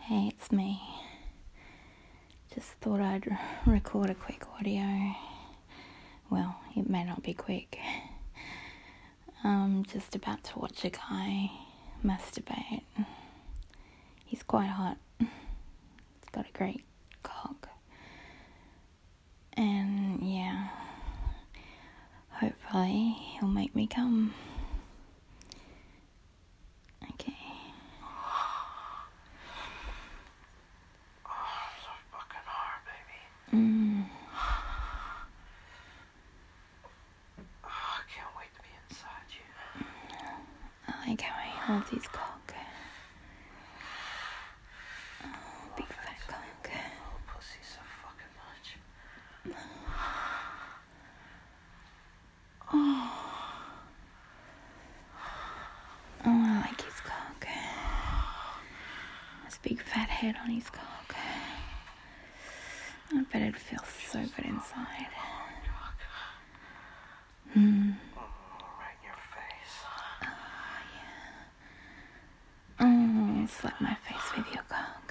Hey, it's me. Just thought I'd record a quick audio. Well, it may not be quick. I'm just about to watch a guy masturbate. He's quite hot. He's got a great cock. And yeah, hopefully he'll make me come. Okay. So fucking hard, baby. I can't wait to be inside you. I like how he holds his cock. Oh, big fat cock. Oh, pussy so fucking much. Oh, I like his cock. This big fat head on his cock. I bet it feels so good inside. Right in your face. Oh, slap my face with your cock.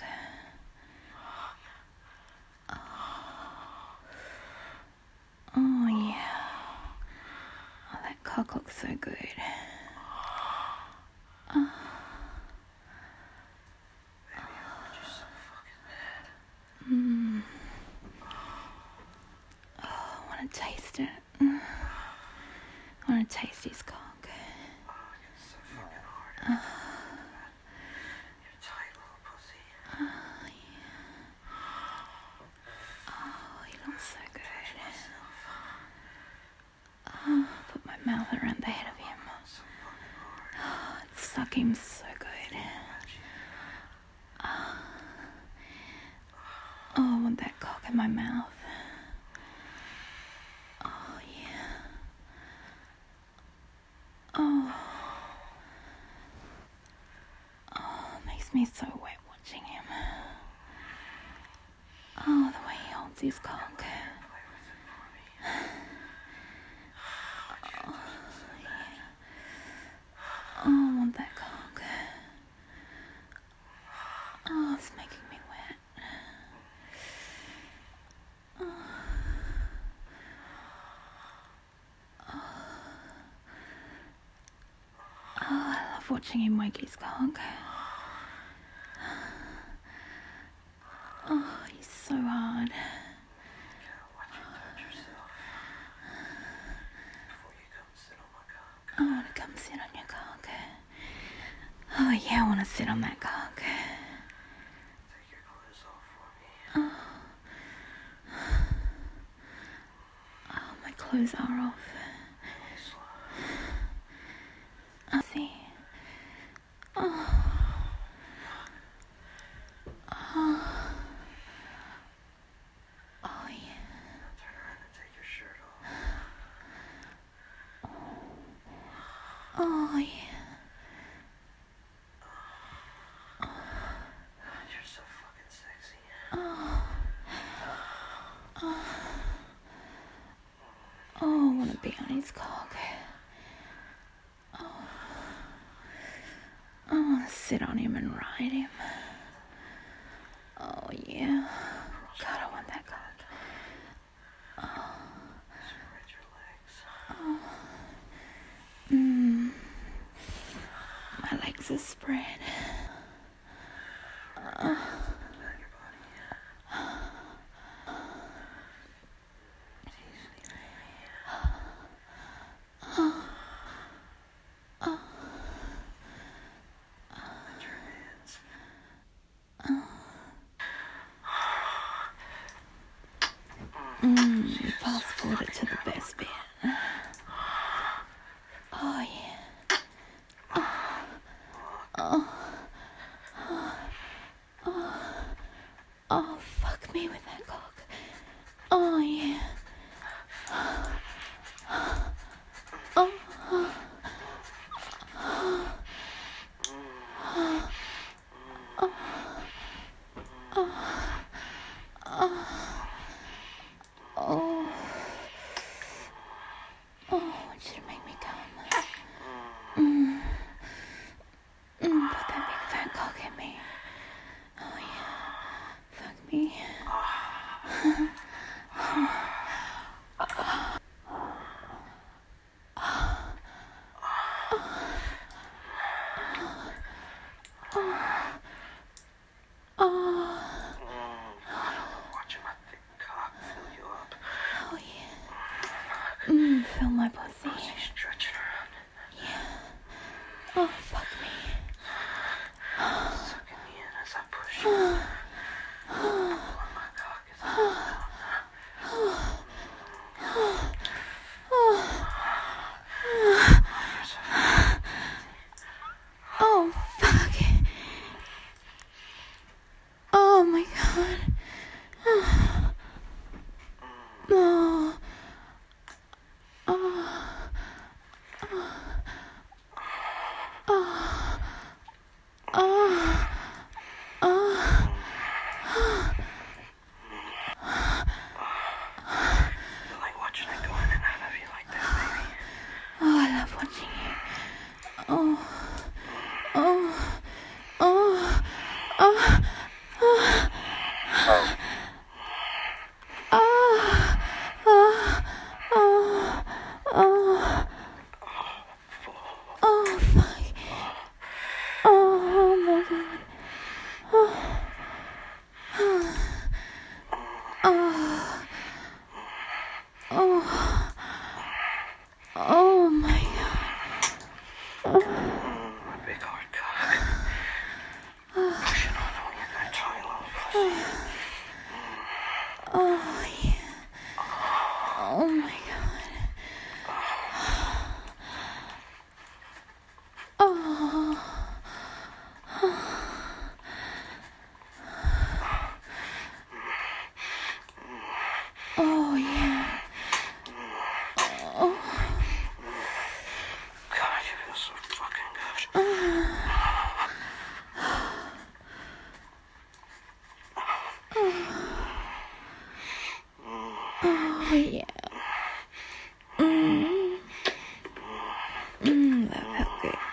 Oh, yeah. Oh, that cock looks so good. Baby, I want you so fucking bad. Oh, I want to taste it. I want to taste his cock. Oh, it's so fucking hard. You're tight, little pussy. Oh, yeah. Oh, he looks so good. Oh, put my mouth around the head of him. So fucking hard. Oh, suck him so good. Oh, I want that cock in my mouth. Oh, yeah. Oh. Oh, it makes me so wet watching him. Oh, the way he holds his cock. Oh, I want that cock. Oh, it's making me wet. Oh, I love watching him wake his cock. Oh, he's so hard. Watch you touch yourself before you come sit on my cock. I want to come sit on your cock. Oh, yeah, I want to sit on that cock. Take your clothes off for me. Oh, my clothes are off. Really slow. I see. Oh. Oh. Oh, yeah. Now turn around and take your shirt off. Oh, yeah. You're so fucking sexy. Oh, I want to be on his cock. Oh. I want to sit on him and ride him. Oh, yeah. God, I want that cock. Spread your legs. My legs are spread. Down your body. Tease me, baby. Put your hands. Fast forward it to the best bit. Oh, yeah. Oh, fuck me with that cock. Oh, yeah. Oh. Oh, I want you to make me come. Put that big fat cock in me. Oh, yeah. me. Watching my thick cock fill you up. Oh yeah. Feel my pussy. She's stretching around. Oh, fuck me. Sucking me in as I push you. My cock is up and Oh, fuck. Oh my god. Oh. You like watching it go in and out of you like that, baby? Oh, I love watching you. Oh. Oh. Oh. Oh. Oh, fuck. Oh my god. Oh my god. My big hard cock. Pushing on all in that tiny little pussy. Oh yeah. Oh my god. Oh. Oh yeah. Oh. God, you feel so fucking good. Oh yeah.